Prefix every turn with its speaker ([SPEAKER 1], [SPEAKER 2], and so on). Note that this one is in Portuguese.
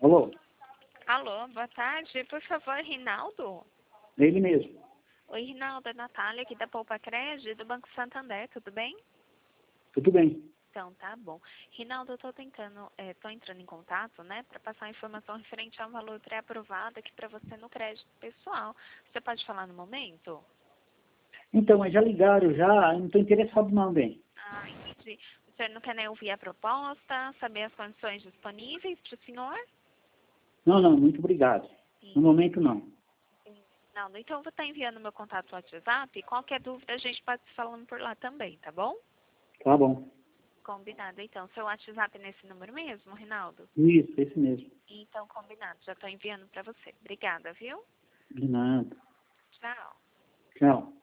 [SPEAKER 1] Alô?
[SPEAKER 2] Alô, boa tarde. Por favor, Rinaldo?
[SPEAKER 1] Ele mesmo.
[SPEAKER 2] Oi, Rinaldo, é Natália aqui da Poupa Crédito do Banco Santander, tudo bem?
[SPEAKER 1] Tudo bem.
[SPEAKER 2] Então, tá bom. Rinaldo, eu tô entrando em contato, né, para passar informação referente ao valor pré-aprovado aqui para você no crédito pessoal. Você pode falar no momento?
[SPEAKER 1] Então, mas já ligaram, já. Eu não estou interessado não, bem.
[SPEAKER 2] Ah, entendi. O senhor não quer nem ouvir a proposta, saber as condições disponíveis para o senhor?
[SPEAKER 1] Não, não, muito obrigado. No momento, não.
[SPEAKER 2] Não, então eu vou estar enviando meu contato no WhatsApp e qualquer dúvida a gente pode se falando por lá também, tá bom?
[SPEAKER 1] Tá bom.
[SPEAKER 2] Combinado, então. Seu WhatsApp é nesse número mesmo, Rinaldo?
[SPEAKER 1] Isso, esse mesmo.
[SPEAKER 2] Então, combinado. Já estou enviando para você. Obrigada, viu?
[SPEAKER 1] De nada.
[SPEAKER 2] Tchau.
[SPEAKER 1] Tchau.